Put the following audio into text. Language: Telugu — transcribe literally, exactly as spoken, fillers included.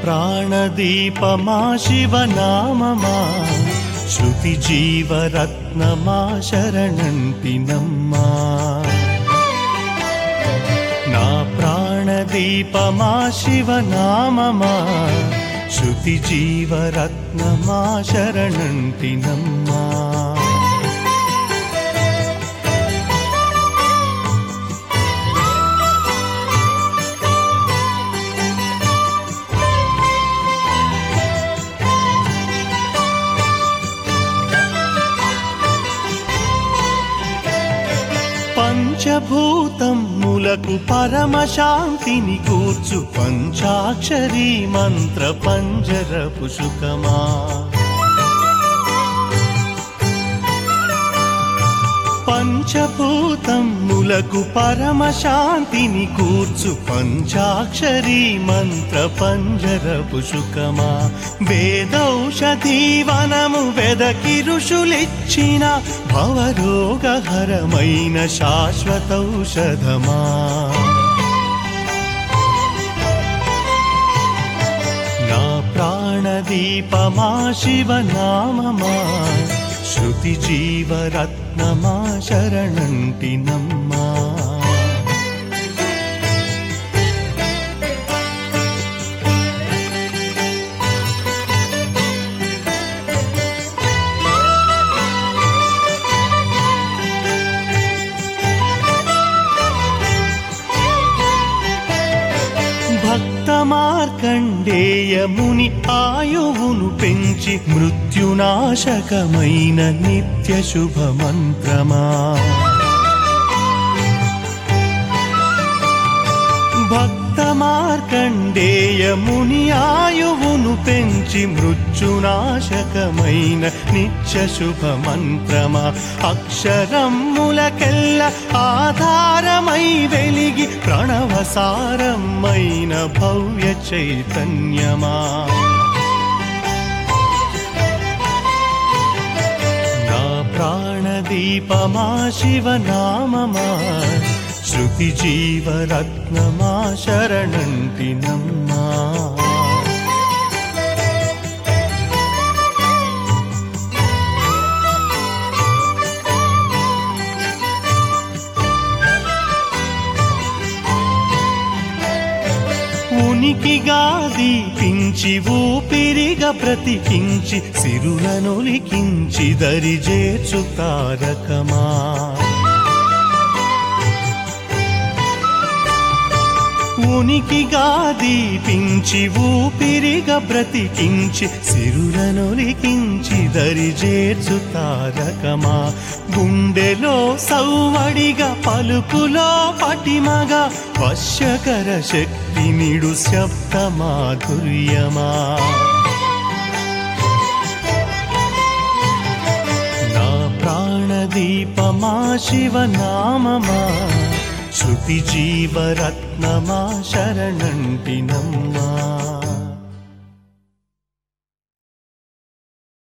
ప్రాణదీపమా శివనామమా శృతి జీవరత్నమా శరణంటినమ్మా నా ప్రాణదీపమా శివనామమా శృతి జీవరత్నమా శరణంటినమ్మా పంచభూతములకు పరమశాంతిని కూర్చు పంచాక్షరీ మంత్ర పంజరపు సుఖమా పంచభూతములకు పరమశాంతిని కూర్చు పంచాక్షరీ మంత్ర పంజరపు సుఖమా వేదౌషధీవనము వెదకి ఋషులిచ్చిన భవరోగహరమైన శాశ్వతౌషధమా నా ప్రాణదీపమా శివనామమా శృతి జీవరత్నమా శరణంటినమ్మా భక్త మార్కండేయముని ఆయువును పెంచి మృత్యునాశకమైన నిత్య శుభ మంత్రమా భక్త మార్కండేయముని ఆయువును పెంచి మృత్యునాశకమైన నిత్య శుభ మంత్రమా అక్షరములకెల్ల ఆధారమై వెలిగి ప్రణవసారమైన భవ్య చైతన్యమా నా ప్రాణదీపమా శివనామమా శృతి జీవరత్నమా శరణంటినమ్మా ఉనికిగా దీపించి ఊపిరిగా బ్రతికించి సిరులనొలికించి దరిజేర్చు తారకమా ఉనికిగా దీపించి ఊపిరిగా బ్రతికించి సిరులనొలికించి దరిజేర్చు తారకమా గుండెలో సౌవడిగా పలుకులో పటిమగా వశ్యకర శక్తి నిడు శబ్ద మాధుర్యమా నా ప్రాణదీపమా శివనామమా శృతి జీవరత్నమా శరణంటినమ్మా